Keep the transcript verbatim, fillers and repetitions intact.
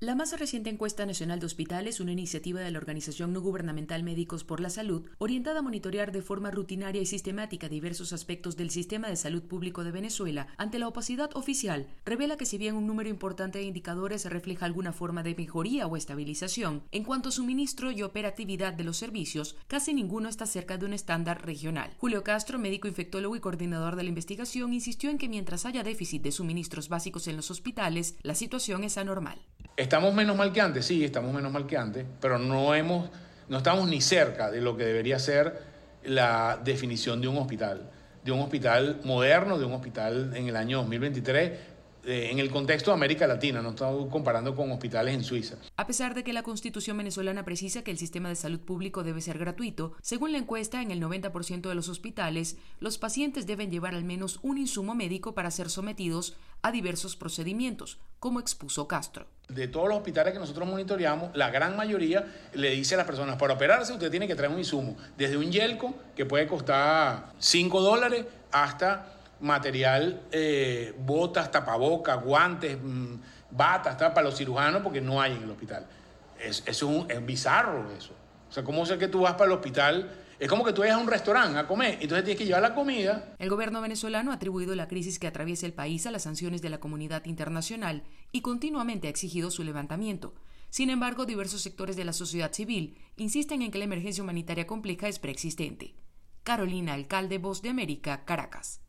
La más reciente encuesta nacional de hospitales, una iniciativa de la organización no gubernamental Médicos por la Salud, orientada a monitorear de forma rutinaria y sistemática diversos aspectos del sistema de salud público de Venezuela ante la opacidad oficial, revela que si bien un número importante de indicadores refleja alguna forma de mejoría o estabilización, en cuanto a suministro y operatividad de los servicios, casi ninguno está cerca de un estándar regional. Julio Castro, médico infectólogo y coordinador de la investigación, insistió en que mientras haya déficit de suministros básicos en los hospitales, la situación es anormal. ¿Estamos menos mal que antes? Sí, estamos menos mal que antes, pero no, hemos, no estamos ni cerca de lo que debería ser la definición de un hospital, de un hospital moderno, de un hospital en el año dos mil veintitrés, eh, en el contexto de América Latina, no estamos comparando con hospitales en Suiza. A pesar de que la Constitución venezolana precisa que el sistema de salud público debe ser gratuito, según la encuesta, en el noventa por ciento de los hospitales, los pacientes deben llevar al menos un insumo médico para ser sometidos a diversos procedimientos, como expuso Castro. De todos los hospitales que nosotros monitoreamos, la gran mayoría le dice a las personas, para operarse usted tiene que traer un insumo, desde un yelco que puede costar cinco dólares hasta material, eh, botas, tapabocas, guantes, mmm, batas, para los cirujanos, porque no hay en el hospital. Es, es, un, es bizarro eso. O sea, ¿cómo es que tú vas para el hospital? Es como que tú vayas a un restaurante a comer, entonces tienes que llevar la comida. El gobierno venezolano ha atribuido la crisis que atraviesa el país a las sanciones de la comunidad internacional y continuamente ha exigido su levantamiento. Sin embargo, diversos sectores de la sociedad civil insisten en que la emergencia humanitaria compleja es preexistente. Carolina Alcalde, Voz de América, Caracas.